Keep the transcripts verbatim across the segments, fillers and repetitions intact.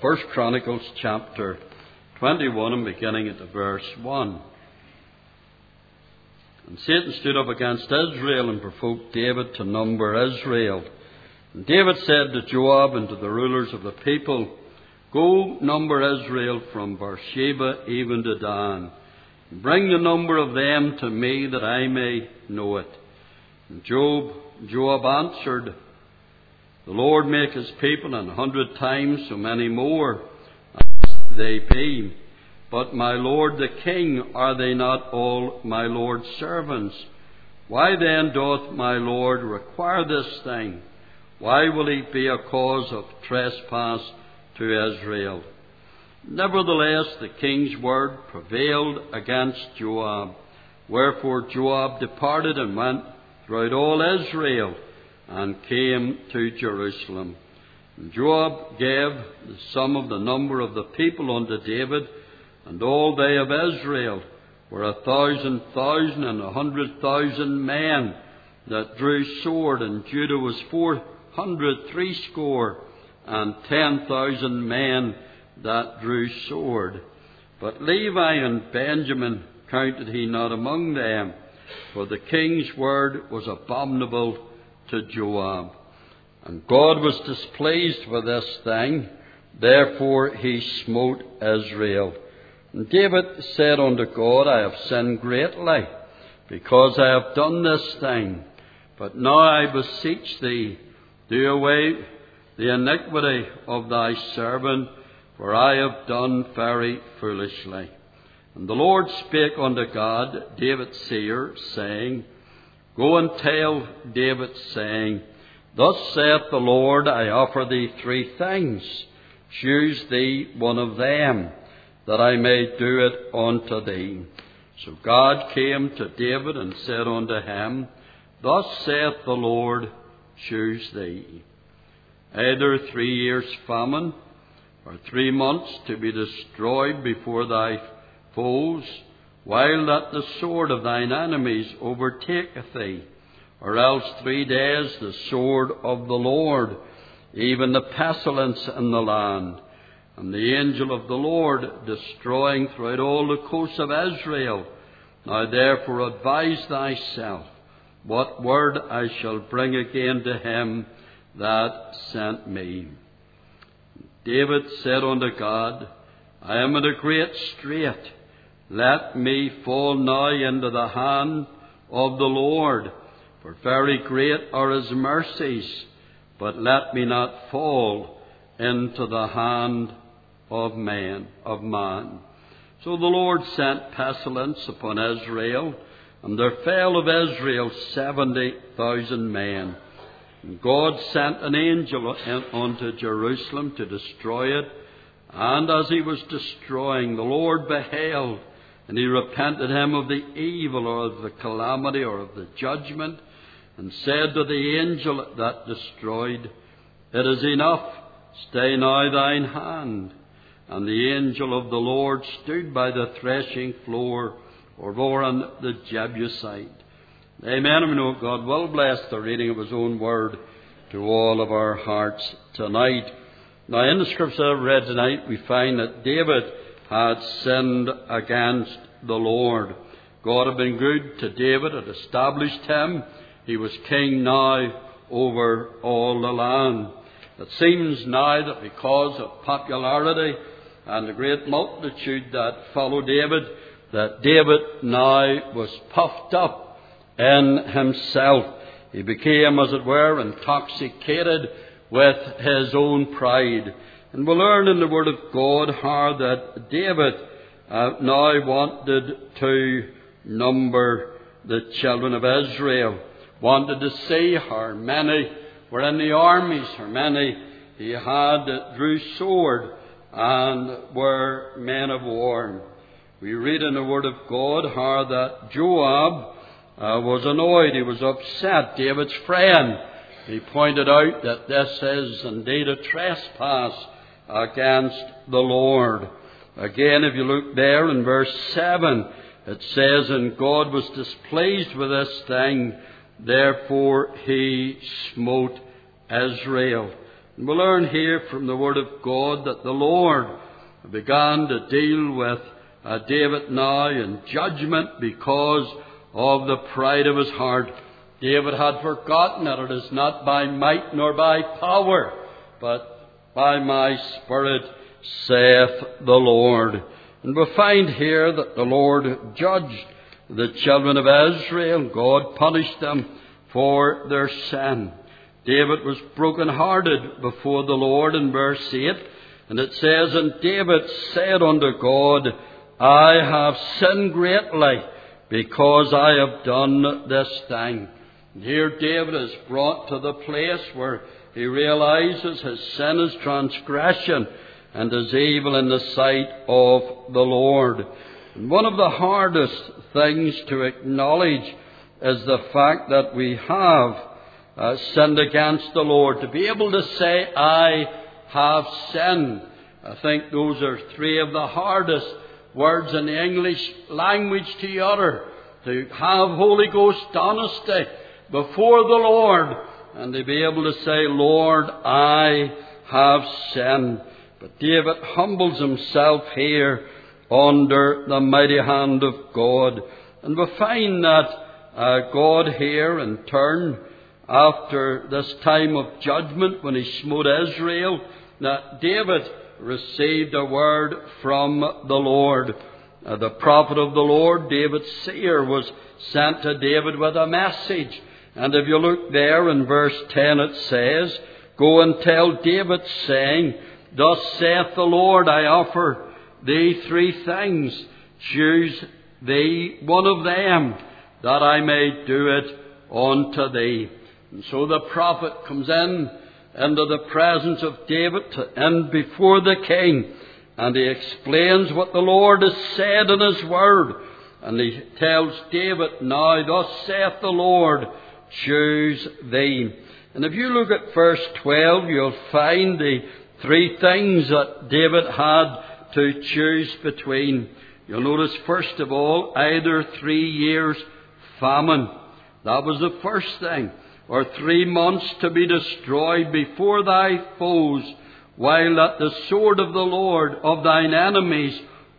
First Chronicles chapter twenty-one and beginning at the verse one. And Satan stood up against Israel and provoked David to number Israel. And David said to Joab and to the rulers of the people, "Go number Israel from Beersheba even to Dan. And bring the number of them to me that I may know it." And Job, Joab answered, "The Lord make his people an hundred times so many more as they be. But my lord the king, are they not all my lord's servants? Why then doth my lord require this thing? Why will he be a cause of trespass to Israel?" Nevertheless, the king's word prevailed against Joab. Wherefore Joab departed and went throughout all Israel, and came to Jerusalem. And Joab gave the sum of the number of the people unto David, and all they of Israel were a thousand thousand and a hundred thousand men that drew sword, and Judah was four hundred threescore and ten thousand men that drew sword. But Levi and Benjamin counted he not among them, for the king's word was abominable to Joab. And God was displeased with this thing, therefore he smote Israel. And David said unto God, "I have sinned greatly, because I have done this thing. But now I beseech thee, do away the iniquity of thy servant, for I have done very foolishly." And the Lord spake unto God, David's seer, saying, "Go and tell David, saying, Thus saith the Lord, I offer thee three things. Choose thee one of them, that I may do it unto thee." So God came to David and said unto him, "Thus saith the Lord, choose thee. Either three years' famine, or three months to be destroyed before thy foes, while that the sword of thine enemies overtaketh thee, or else three days the sword of the Lord, even the pestilence in the land, and the angel of the Lord destroying throughout all the coasts of Israel. Now therefore advise thyself what word I shall bring again to him that sent me." David said unto God, "I am in a great strait. Let me fall now into the hand of the Lord, for very great are his mercies, but let me not fall into the hand of man, of man." So the Lord sent pestilence upon Israel, and there fell of Israel seventy thousand men. And God sent an angel unto Jerusalem to destroy it, and as he was destroying, the Lord beheld, and he repented him of the evil, or of the calamity, or of the judgment, and said to the angel that destroyed, "It is enough, stay now thine hand." And the angel of the Lord stood by the threshing floor over on the Jebusite. Amen. And we know God will bless the reading of his own word to all of our hearts tonight. Now, in the scripture I've read tonight, we find that David had sinned against the Lord. God had been good to David, had established him. He was king now over all the land. It seems now that because of popularity and the great multitude that followed David, that David now was puffed up in himself. He became, as it were, intoxicated with his own pride. And we learn in the Word of God how that David uh, now wanted to number the children of Israel, wanted to see how many were in the armies, how many he had that drew sword and were men of war. We read in the Word of God how that Joab uh, was annoyed, he was upset, David's friend. He pointed out that this is indeed a trespass against the Lord. Again, if you look there in verse seven, it says, "And God was displeased with this thing, therefore he smote Israel." And we learn here from the Word of God that the Lord began to deal with uh, David now in judgment because of the pride of his heart. David had forgotten that it is not by might nor by power, but by my Spirit, saith the Lord. And we find here that the Lord judged the children of Israel. God punished them for their sin. David was broken-hearted before the Lord in verse eight. And it says, And David said unto God, I have sinned greatly, because I have done this thing. And here David is brought to the place where he realizes his sin is transgression and is evil in the sight of the Lord. And one of the hardest things to acknowledge is the fact that we have uh, sinned against the Lord. To be able to say, I have sinned. I think those are three of the hardest words in the English language to utter. To have Holy Ghost honesty before the Lord and to be able to say, Lord, I have sinned. But David humbles himself here under the mighty hand of God. And we find that uh, God here in turn, after this time of judgment when he smote Israel, that David received a word from the Lord. Uh, the prophet of the Lord, David seer, was sent to David with a message. And if you look there in verse ten, it says, Go and tell David, saying, Thus saith the Lord, I offer thee three things. Choose thee one of them, that I may do it unto thee. And so the prophet comes in into the presence of David to, and before the king, and he explains what the Lord has said in his word. And he tells David, Now thus saith the Lord, choose thee. And if you look at verse twelve, you'll find the three things that David had to choose between. You'll notice, first of all, either three years famine. That was the first thing. Or three months to be destroyed before thy foes, while that the sword of the Lord of thine enemies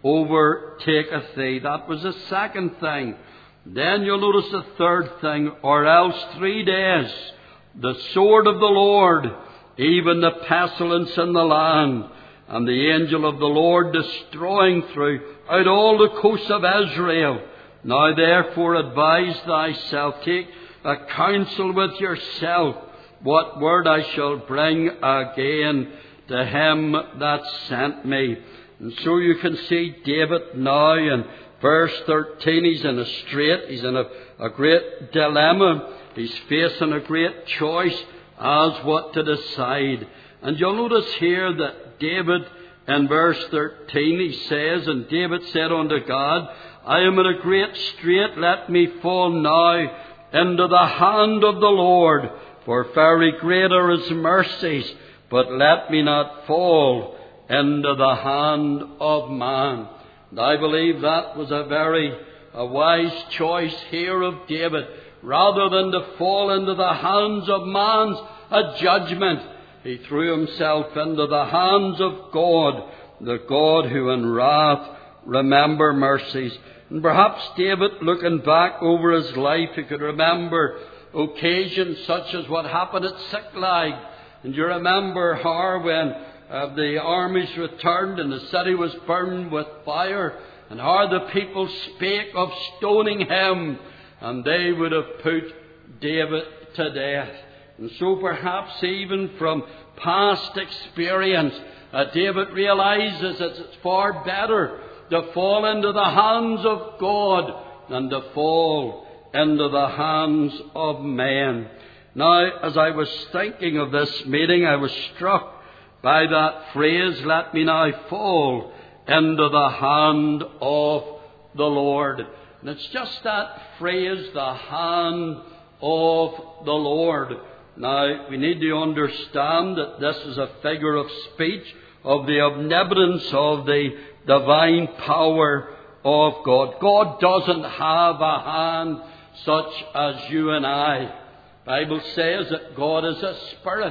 overtaketh thee. That was the second thing. Then you'll notice the third thing, or else three days, the sword of the Lord, even the pestilence in the land, and the angel of the Lord destroying throughout all the coasts of Israel. Now therefore advise thyself, take a counsel with yourself, what word I shall bring again to him that sent me. And so you can see David now in verse thirteen, he's in a strait, he's in a, a great dilemma. He's facing a great choice as what to decide. And you'll notice here that David, in verse thirteen, he says, And David said unto God, I am in a great strait, let me fall now into the hand of the Lord, for very great are his mercies, but let me not fall into the hand of man. And I believe that was a very a wise choice here of David. Rather than to fall into the hands of man's a judgment, he threw himself into the hands of God, the God who in wrath remember mercies. And perhaps David, looking back over his life, he could remember occasions such as what happened at Ziklag. And you remember how when uh, the armies returned and the city was burned with fire, and how the people spake of stoning him, and they would have put David to death. And so perhaps even from past experience, uh, David realizes that it's far better to fall into the hands of God than to fall into the hands of men. Now, as I was thinking of this meeting, I was struck by that phrase, let me now fall into the hand of the Lord. And it's just that phrase, the hand of the Lord. Now, we need to understand that this is a figure of speech of the omnipotence of the divine power of God. God doesn't have a hand such as you and I. The Bible says that God is a spirit,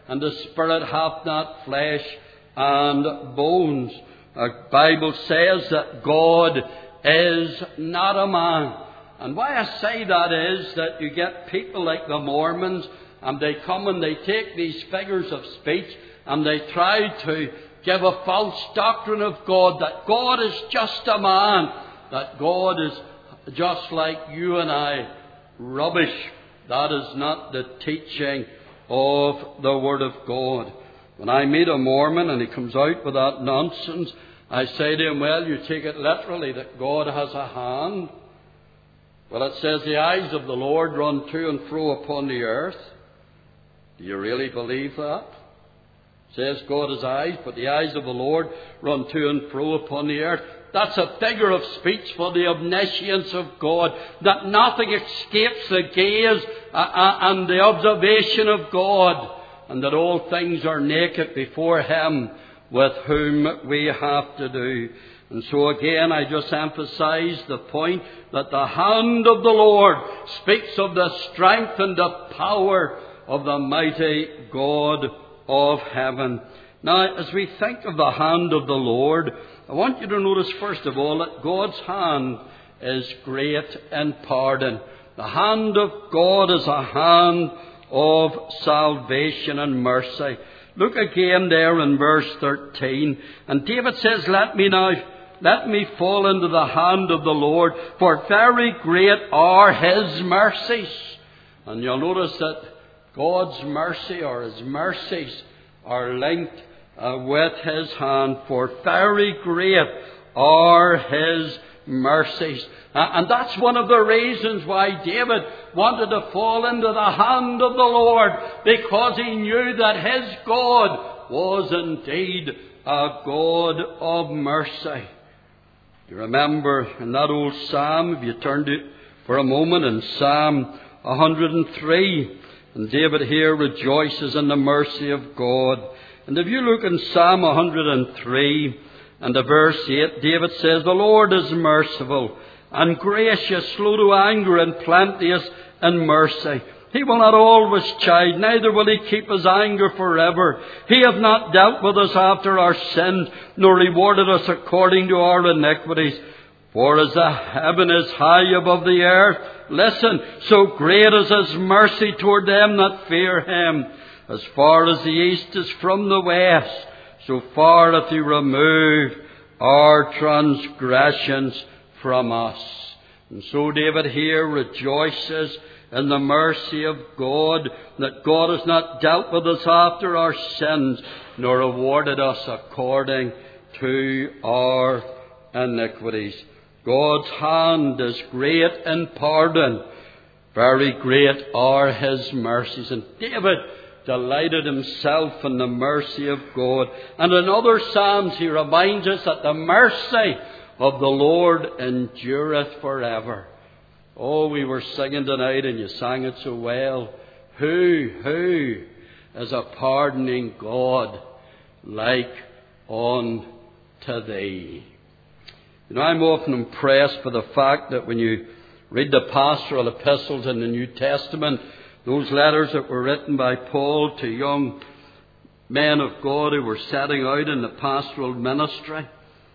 and the Spirit hath not flesh and bones. The Bible says that God is not a man. And why I say that is that you get people like the Mormons, and they come and they take these figures of speech and they try to give a false doctrine of God, that God is just a man, that God is just like you and I. Rubbish. That is not the teaching of the Word of God. When I meet a Mormon and he comes out with that nonsense, I say to him, well, you take it literally that God has a hand. Well, it says the eyes of the Lord run to and fro upon the earth. Do you really believe that? It says God has eyes, but the eyes of the Lord run to and fro upon the earth. That's a figure of speech for the omniscience of God, that nothing escapes the gaze and the observation of God, and that all things are naked before Him with whom we have to do. And so again, I just emphasize the point that the hand of the Lord speaks of the strength and the power of the mighty God of heaven. Now, as we think of the hand of the Lord, I want you to notice first of all that God's hand is great in pardon. The hand of God is a hand of salvation and mercy. Look again there in verse thirteen. And David says, Let me now, let me fall into the hand of the Lord, for very great are His mercies. And you'll notice that God's mercy, or His mercies, are linked uh, with His hand, for very great are His mercies. Uh, and that's one of the reasons why David wanted to fall into the hand of the Lord, because he knew that his God was indeed a God of mercy. You remember in that old psalm, if you turned it for a moment, in Psalm one hundred and three, and David here rejoices in the mercy of God. And if you look in Psalm one hundred and three and the verse eight, David says, The Lord is merciful and gracious, slow to anger, and plenteous in mercy. He will not always chide, neither will He keep His anger forever. He hath not dealt with us after our sins, nor rewarded us according to our iniquities. For as the heaven is high above the earth, listen, so great is His mercy toward them that fear Him. As far as the east is from the west, so far hath He removed our transgressions from us. And so David here rejoices in the mercy of God, that God has not dealt with us after our sins, nor rewarded us according to our iniquities. God's hand is great in pardon. Very great are His mercies. And David delighted himself in the mercy of God. And in other Psalms he reminds us that the mercy of the Lord endureth forever. Oh, we were singing tonight and you sang it so well. Who, who is a pardoning God like unto Thee? You know, I'm often impressed by the fact that when you read the pastoral epistles in the New Testament, those letters that were written by Paul to young men of God who were setting out in the pastoral ministry,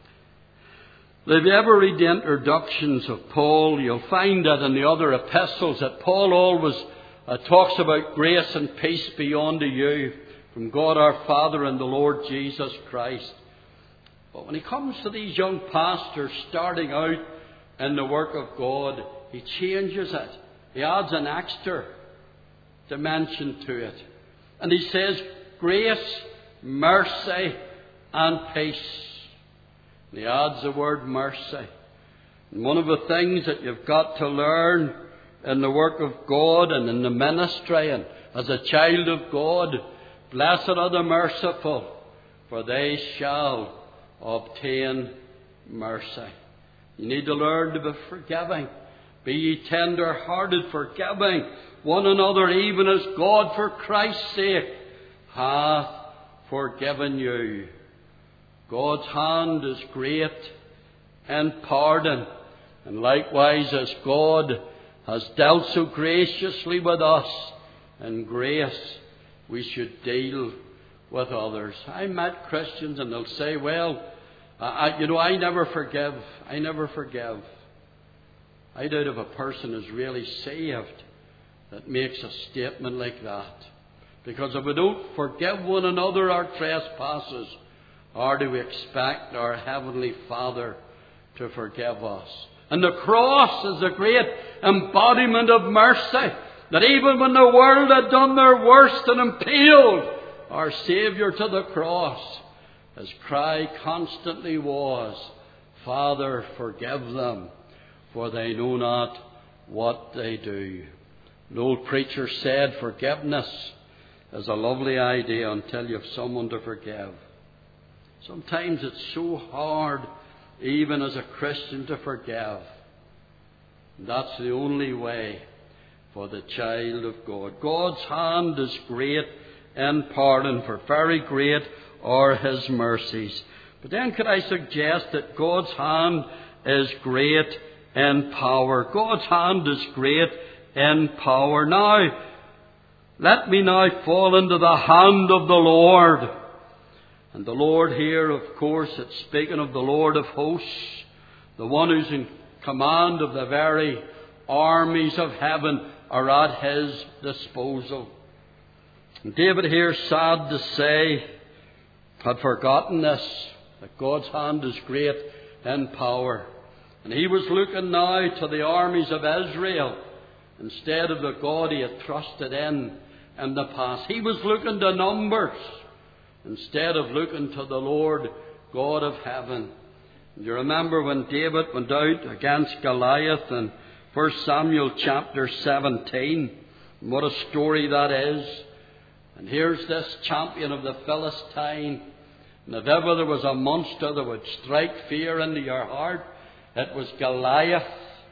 if you ever read the introductions of Paul, you'll find that in the other epistles that Paul always uh, talks about grace and peace be unto you from God our Father and the Lord Jesus Christ. But when he comes to these young pastors starting out in the work of God, he changes it. He adds an extra dimension to it. And he says, grace, mercy, and peace. And he adds the word mercy. And one of the things that you've got to learn in the work of God and in the ministry and as a child of God, blessed are the merciful, for they shall obtain mercy. You need to learn to be forgiving. Be ye tender-hearted, forgiving one another, even as God for Christ's sake hath forgiven you. God's hand is great in pardon. And likewise, as God has dealt so graciously with us in grace, we should deal with others. I met Christians and they'll say, well, I, you know, I never forgive. I never forgive. I doubt if a person is really saved that makes a statement like that. Because if we don't forgive one another our trespasses, or do we expect our Heavenly Father to forgive us? And the cross is a great embodiment of mercy. That even when the world had done their worst and impaled our Saviour to the cross, his cry constantly was, Father, forgive them, for they know not what they do. An old preacher said, forgiveness is a lovely idea until you have someone to forgive. Sometimes it's so hard, even as a Christian, to forgive. And that's the only way for the child of God. God's hand is great in pardon, for very great are his mercies. But then could I suggest that God's hand is great in power. God's hand is great in power. Now, let me now fall into the hand of the Lord. And the Lord here, of course, it's speaking of the Lord of hosts, the one who's in command of the very armies of heaven are at his disposal. And David here, sad to say, had forgotten this, that God's hand is great in power. And he was looking now to the armies of Israel instead of the God he had trusted in in the past. He was looking to numbers instead of looking to the Lord God of heaven. And you remember when David went out against Goliath in First Samuel chapter seventeen. What a story that is. And here's this champion of the Philistine. And if ever there was a monster that would strike fear into your heart, it was Goliath.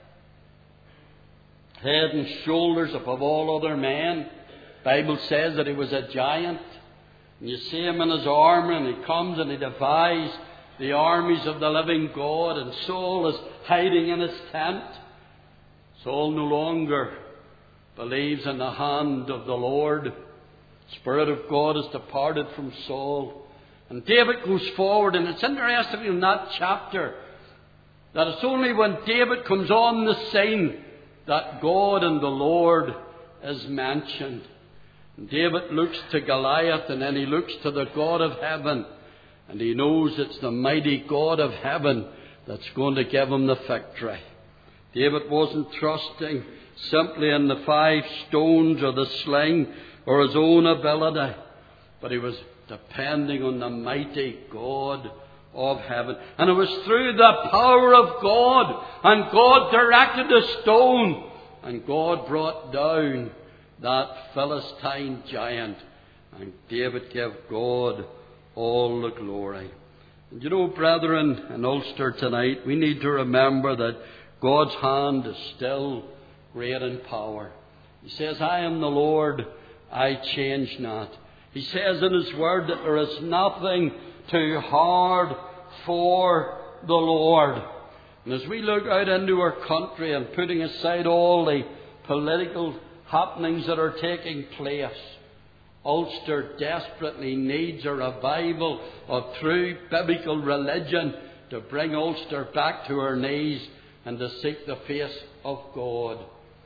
Head and shoulders above all other men. The Bible says that he was a giant. And you see him in his armour, and he comes and he defies the armies of the living God. And Saul is hiding in his tent. Saul no longer believes in the hand of the Lord. The Spirit of God has departed from Saul. And David goes forward, and it's interesting in that chapter that it's only when David comes on the scene that God and the Lord is mentioned. And David looks to Goliath, and then he looks to the God of heaven, and he knows it's the mighty God of heaven that's going to give him the victory. David wasn't trusting simply in the five stones or the sling or his own ability, but he was depending on the mighty God of heaven. And it was through the power of God, and God directed the stone, and God brought down that Philistine giant, and David gave God all the glory. And you know, brethren, in Ulster tonight, we need to remember that God's hand is still great in power. He says, I am the Lord, I change not. He says in his word that there is nothing too hard for the Lord. And as we look out into our country, and putting aside all the political happenings that are taking place, Ulster desperately needs a revival of true biblical religion to bring Ulster back to her knees and to seek the face of God.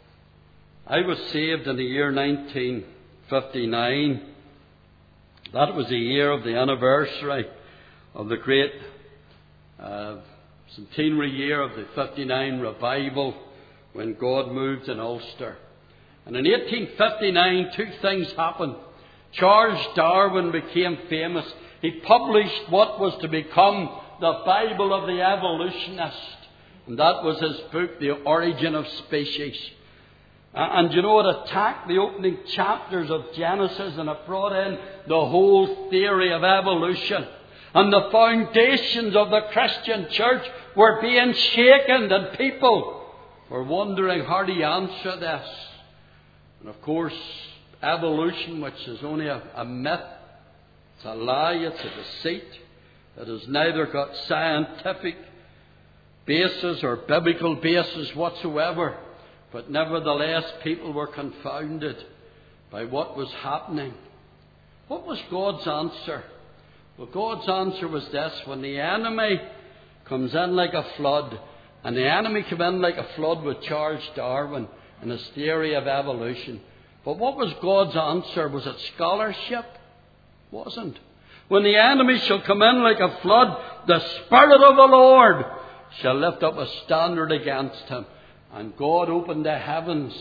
I was saved in the year nineteen fifty-nine. That was the year of the anniversary of the great uh, centenary year of the fifty-nine revival, when God moved in Ulster. And in eighteen fifty-nine, two things happened. Charles Darwin became famous. He published what was to become the Bible of the evolutionist. And that was his book, The Origin of Species. And you know, it attacked the opening chapters of Genesis, and it brought in the whole theory of evolution. And the foundations of the Christian church were being shaken, and people were wondering, how do you answer this? And of course, evolution, which is only a, a myth, it's a lie, it's a deceit. It has neither got scientific basis or biblical basis whatsoever. But nevertheless, people were confounded by what was happening. What was God's answer? Well, God's answer was this: when the enemy comes in like a flood, and the enemy came in like a flood with Charles Darwin and his theory of evolution. But what was God's answer? Was it scholarship? It wasn't. When the enemy shall come in like a flood, the Spirit of the Lord shall lift up a standard against him. And God opened the heavens,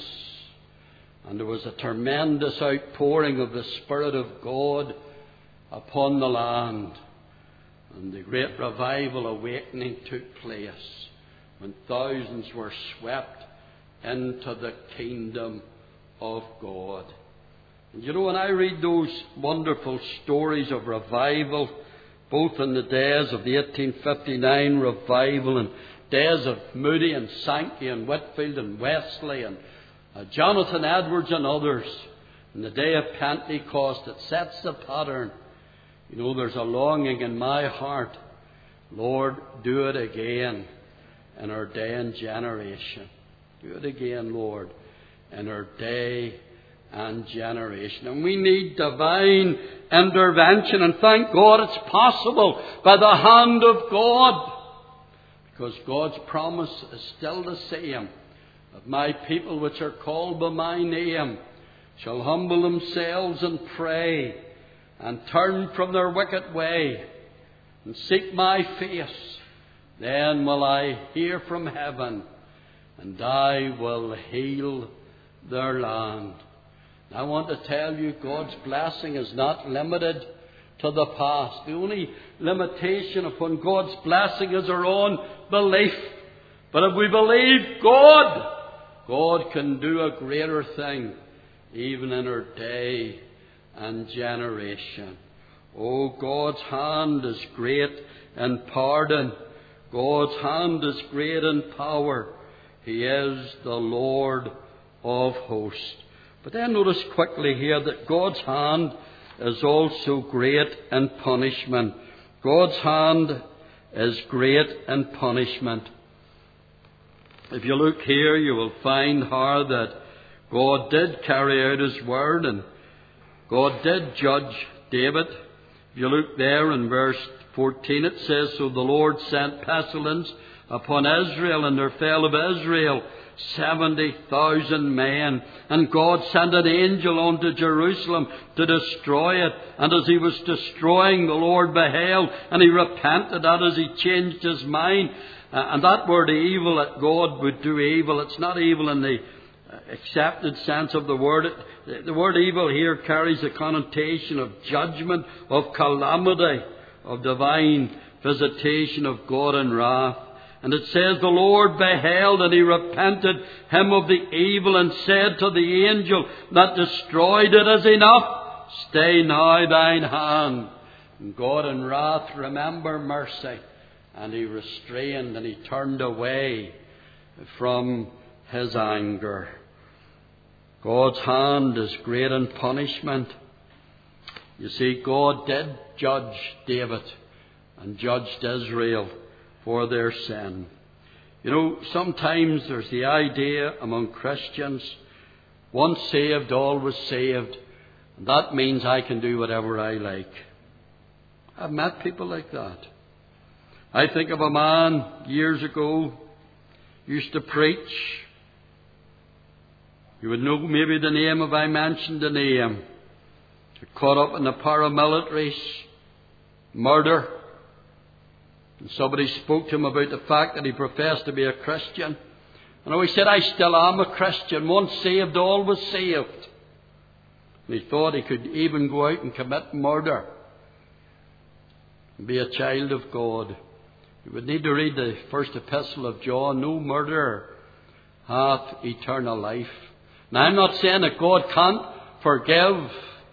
and there was a tremendous outpouring of the Spirit of God upon the land. And the great revival awakening took place when thousands were swept into the kingdom of God. And you know, when I read those wonderful stories of revival, both in the days of the eighteen fifty-nine revival and days of Moody and Sankey and Whitfield and Wesley and uh, Jonathan Edwards and others, in the day of Pentecost, it sets the pattern. You know, there's a longing in my heart, Lord, do it again in our day and generation. Do it again, Lord, in our day and generation. And we need divine intervention. And thank God it's possible by the hand of God. Because God's promise is still the same. That my people which are called by my name shall humble themselves and pray and turn from their wicked way and seek my face. Then will I hear from heaven, and I will heal their land. I want to tell you, God's blessing is not limited to the past. The only limitation upon God's blessing is our own belief. But if we believe God, God can do a greater thing even in our day and generation. Oh, God's hand is great in pardon. God's hand is great in power. He is the Lord of hosts. But then notice quickly here that God's hand is also great in punishment. God's hand is great in punishment. If you look here, you will find how that God did carry out His word, and God did judge David. If you look there in verse fourteen, it says, So the Lord sent pestilence upon Israel, and there fell of Israel seventy thousand men. And God sent an angel unto Jerusalem to destroy it. And as he was destroying, the Lord beheld, and he repented that as he changed his mind. Uh, and that word evil, that God would do evil, it's not evil in the accepted sense of the word. It, the word evil here carries a connotation of judgment, of calamity, of divine visitation of God and wrath. And it says, the Lord beheld, and he repented him of the evil, and said to the angel that destroyed it, Is enough, stay now thine hand. And God in wrath remember mercy, and he restrained, and he turned away from his anger. God's hand is great in punishment. You see, God did judge David and judged Israel for their sin. You know, sometimes there's the idea among Christians, once saved, always saved. And that means I can do whatever I like. I've met people like that. I think of a man years ago, used to preach. You would know maybe the name if I mentioned the name. Caught up in the paramilitaries, murder. And somebody spoke to him about the fact that he professed to be a Christian. And he said, I still am a Christian. Once saved, always saved. And he thought he could even go out and commit murder and be a child of God. You would need to read the first epistle of John. No murderer hath eternal life. Now, I'm not saying that God can't forgive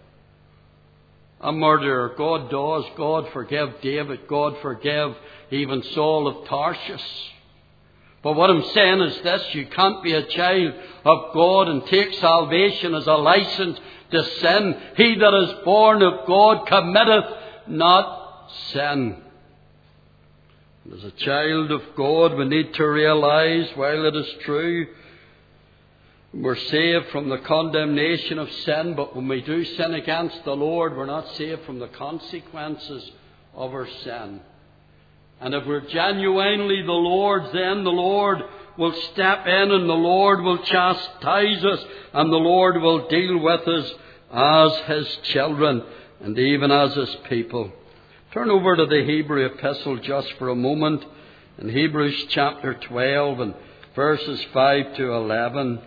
a murderer. God does. God forgive David. God forgive even Saul of Tarsus. But what I'm saying is this: you can't be a child of God and take salvation as a license to sin. He that is born of God committeth not sin. And as a child of God, we need to realize, while it is true We're saved from the condemnation of sin, but when we do sin against the Lord, we're not saved from the consequences of our sin. And if we're genuinely the Lord's, then the Lord will step in and the Lord will chastise us and the Lord will deal with us as His children and even as His people. Turn over to the Hebrew epistle just for a moment in Hebrews chapter twelve and verses five to eleven.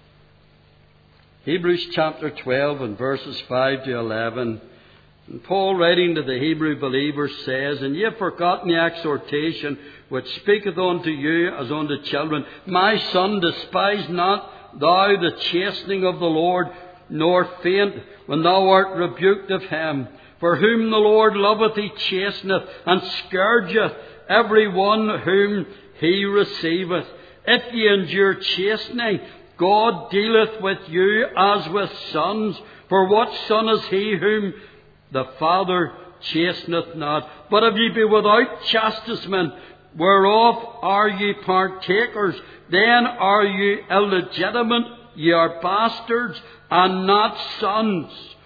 Hebrews chapter twelve and verses five to eleven. And Paul, writing to the Hebrew believers, says, "And ye have forgotten the exhortation which speaketh unto you as unto children. My son, despise not thou the chastening of the Lord, nor faint when thou art rebuked of him. For whom the Lord loveth, He chasteneth, and scourgeth every one whom He receiveth. If ye endure chastening, God dealeth with you as with sons. For what son is he whom the Father chasteneth not? But if ye be without chastisement, whereof are ye partakers, then are ye illegitimate, ye are bastards, and not sons.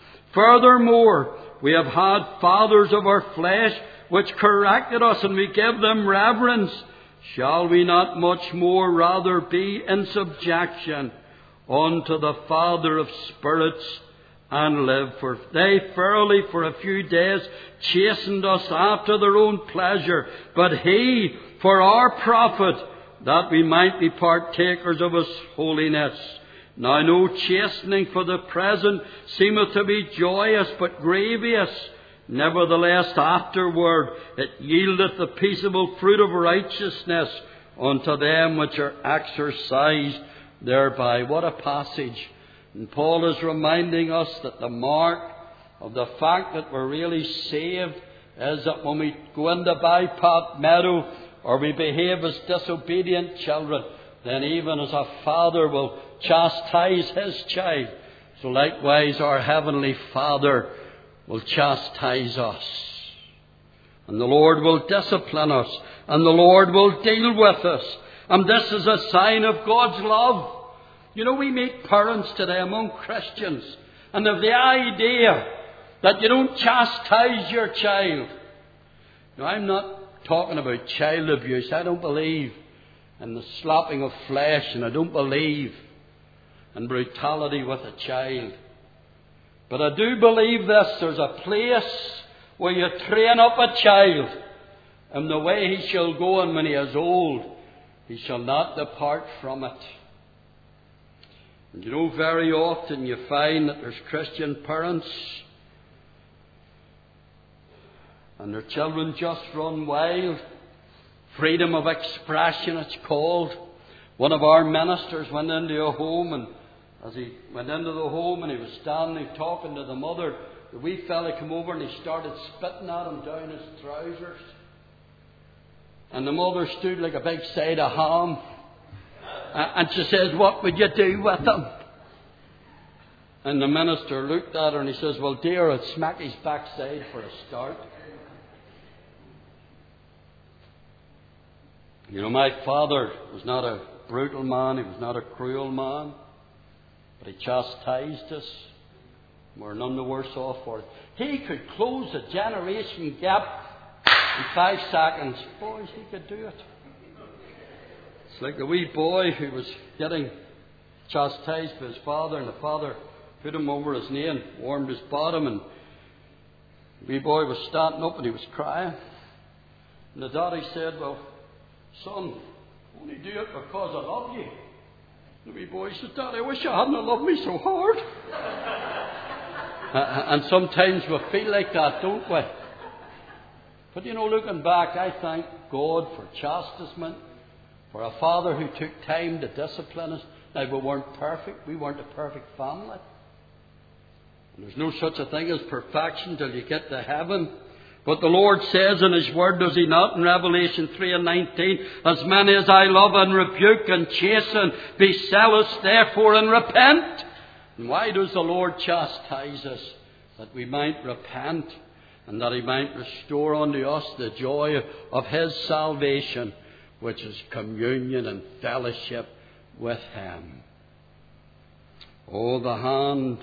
Furthermore, we have had fathers of our flesh, which corrected us, and we give them reverence. Shall we not much more rather be in subjection unto the Father of spirits, and live? For they verily for a few days chastened us after their own pleasure, but He for our profit, that we might be partakers of His holiness. Now no chastening for the present seemeth to be joyous, but grievous. Nevertheless afterward it yieldeth the peaceable fruit of righteousness unto them which are exercised thereby." What a passage. And Paul is reminding us that the mark of the fact that we're really saved is that when we go into Bypath Meadow or we behave as disobedient children, then even as a father will chastise his child, so likewise our Heavenly Father will chastise us. And the Lord will discipline us, and the Lord will deal with us. And this is a sign of God's love. You know, we meet parents today among Christians, and have the idea that you don't chastise your child. Now, I'm not talking about child abuse. I don't believe in the slapping of flesh, and I don't believe in brutality with a child. But I do believe this: there's a place where you train up a child in the way he shall go, and when he is old, he shall not depart from it. And you know, very often you find that there's Christian parents and their children just run wild. Freedom of expression, it's called. One of our ministers went into a home, and as he went into the home and he was standing talking to the mother, the wee fella came over and he started spitting at him down his trousers. And the mother stood like a big side of ham. And she says, "What would you do with him?" And the minister looked at her and he says, "Well, dear, I'd smack his backside for a start." You know, my father was not a brutal man. He was not a cruel man. But he chastised us. We're none the worse off for it. He could close a generation gap in five seconds. Boys, he could do it. It's like the wee boy who was getting chastised by his father, and the father put him over his knee and warmed his bottom, and the wee boy was standing up and he was crying. And the daddy said, "Well, son, only do it because I love you." The wee boy said, "Daddy, I wish you hadn't loved me so hard." uh, and sometimes we feel like that, don't we? But you know, looking back, I thank God for chastisement, for a father who took time to discipline us. Now, we weren't perfect. We weren't a perfect family. And there's no such a thing as perfection till you get to heaven. But the Lord says in His Word, does He not, in Revelation three and nineteen, "As many as I love and rebuke and chasten, be zealous therefore and repent." And why does the Lord chastise us? That we might repent, and that He might restore unto us the joy of His salvation, which is communion and fellowship with Him. Oh, the hand,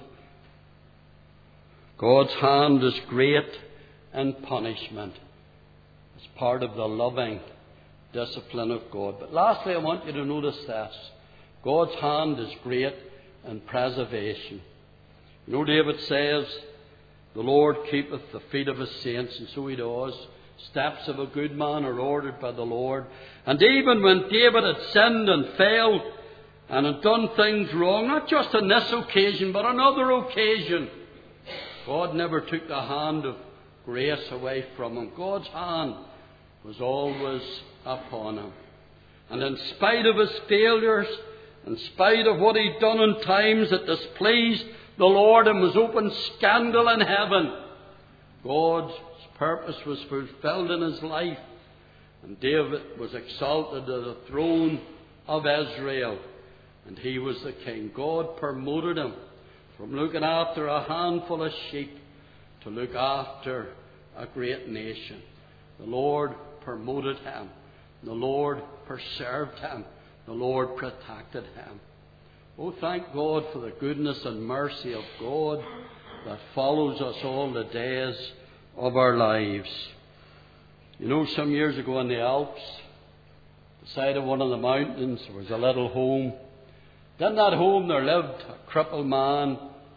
God's hand is great in punishment. It's part of the loving discipline of God. But lastly, I want you to notice this. God's hand is great in preservation. You know, David says, the Lord keepeth the feet of his saints, and so he does. Steps of a good man are ordered by the Lord. And even when David had sinned and failed and had done things wrong, not just on this occasion, but on other occasion, God never took the hand of grace away from him. God's hand was always upon him. And in spite of his failures, in spite of what he'd done in times that displeased the Lord and was open scandal in heaven, God's purpose was fulfilled in his life. And David was exalted to the throne of Israel. And he was the king. God promoted him from looking after a handful of sheep to look after a great nation. The Lord promoted him. The Lord preserved him. The Lord protected him. Oh, thank God for the goodness and mercy of God that follows us all the days of our lives. You know, some years ago in the Alps, the side of one of the mountains, there was a little home. In that home there lived a crippled man,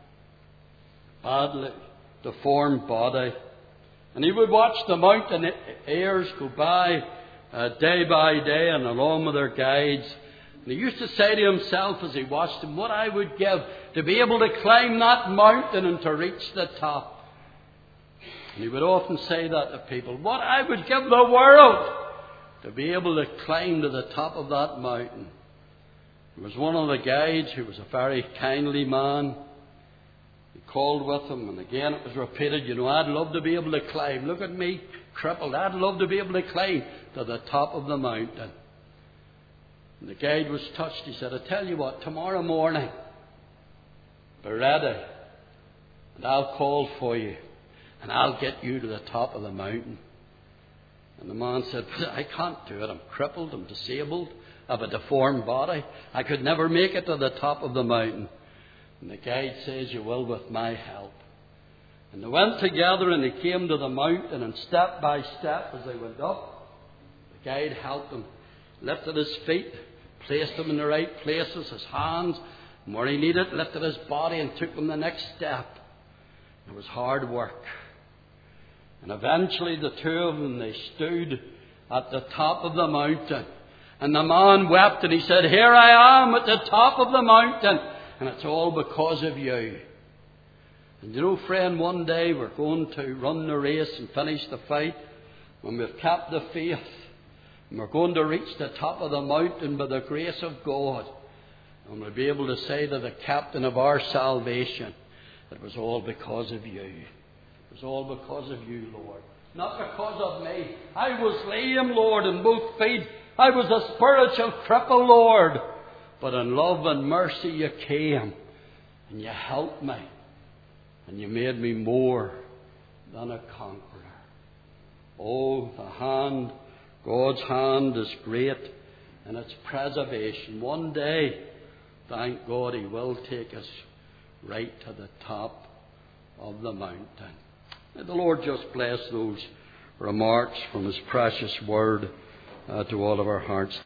badly deformed body. And he would watch the mountaineers go by uh, day by day and along with their guides. And he used to say to himself as he watched them, what I would give to be able to climb that mountain and to reach the top. And he would often say that to people, what I would give the world to be able to climb to the top of that mountain. There was one of the guides who was a very kindly man. He called with him, and again it was repeated, you know, I'd love to be able to climb. Look at me, crippled. I'd love to be able to climb to the top of the mountain. And the guide was touched. He said, I tell you what, tomorrow morning, be ready, and I'll call for you, and I'll get you to the top of the mountain. And the man said, I can't do it. I'm crippled, I'm disabled, I have a deformed body. I could never make it to the top of the mountain. And the guide says, you will with my help. And they went together and they came to the mountain, and step by step as they went up, the guide helped them, lifted his feet, placed them in the right places, his hands, and where he needed, lifted his body and took them the next step. It was hard work. And eventually the two of them, they stood at the top of the mountain. And the man wept and he said, here I am at the top of the mountain. And it's all because of you. And you know, friend, one day we're going to run the race and finish the fight when we've kept the faith. And we're going to reach the top of the mountain by the grace of God. And we'll be able to say to the captain of our salvation, it was all because of you. It was all because of you, Lord. Not because of me. I was lame, Lord, in both feet. I was a spiritual cripple, Lord. But in love and mercy you came. And you helped me. And you made me more than a conqueror. Oh, the hand, God's hand is great in its preservation. One day, thank God, He will take us right to the top of the mountain. May the Lord just bless those remarks from His precious word uh, to all of our hearts.